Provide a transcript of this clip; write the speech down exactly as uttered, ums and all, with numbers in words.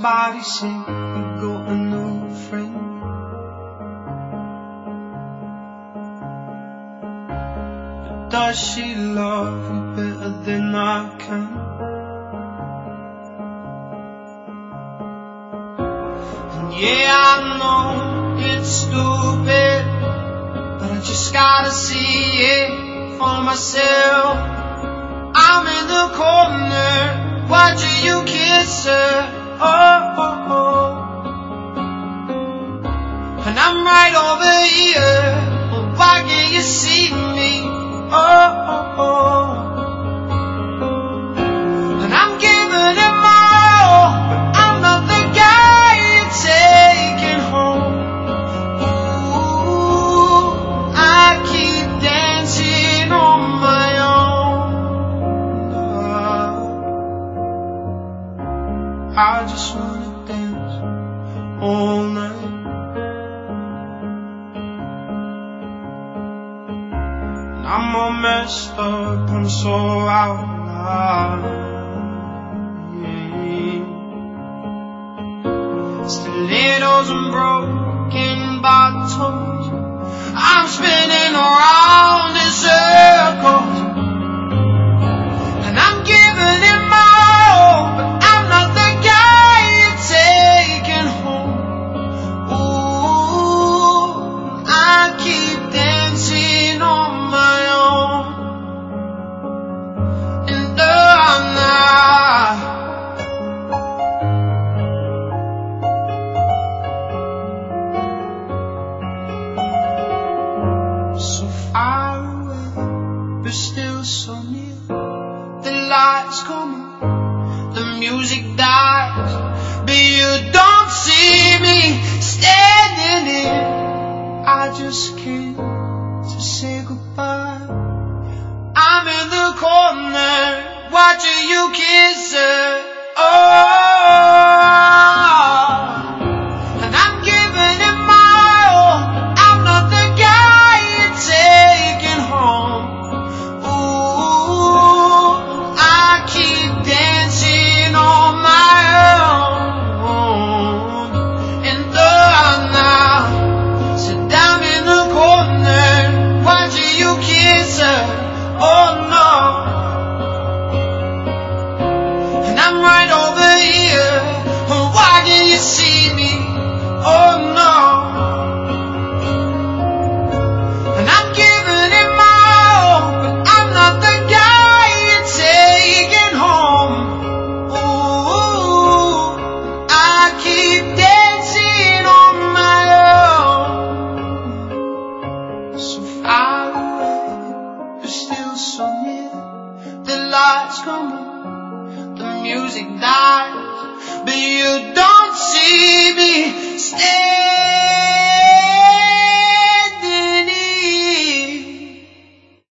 somebody say you got a new friend. But does she love you better than I can? And yeah, I know it's stupid, but I just gotta see it for myself. I'm in the corner watching you kiss her. Oh, oh, oh. And I'm right over here. Well, why can't you see me? Oh, oh, oh. And I'm giving it my all, but I'm not the guy you're taking home. Ooh, I keep dancing on my own. Oh, I just wanna dance all night. I'm all messed up, I'm so out of line. Yeah. Stilettos and broken bottles, I'm spinning around in circles. And I'm giving it my all, but I'm not the guy you're taking home. Ooh, I keep dancing on my own. And I'm not so far away, but still so near. The lights come on, the music dies, but you don't see me standing here. I just came to say goodbye. I'm in the corner watching you kiss her. Oh, and I'm giving it my all. I'm not the guy you're taking home. Ooh, I keep dancing on my own. And though I'm not, sit down in the corner watching you kiss her. Oh no. And I'm right over here. Why can't you see me? Oh no. And I'm giving it my all, but I'm not the guy you're taking home. Ooh, I keep dancing on my own. So far away, but still so near. The lights come on, the music dies, but you don't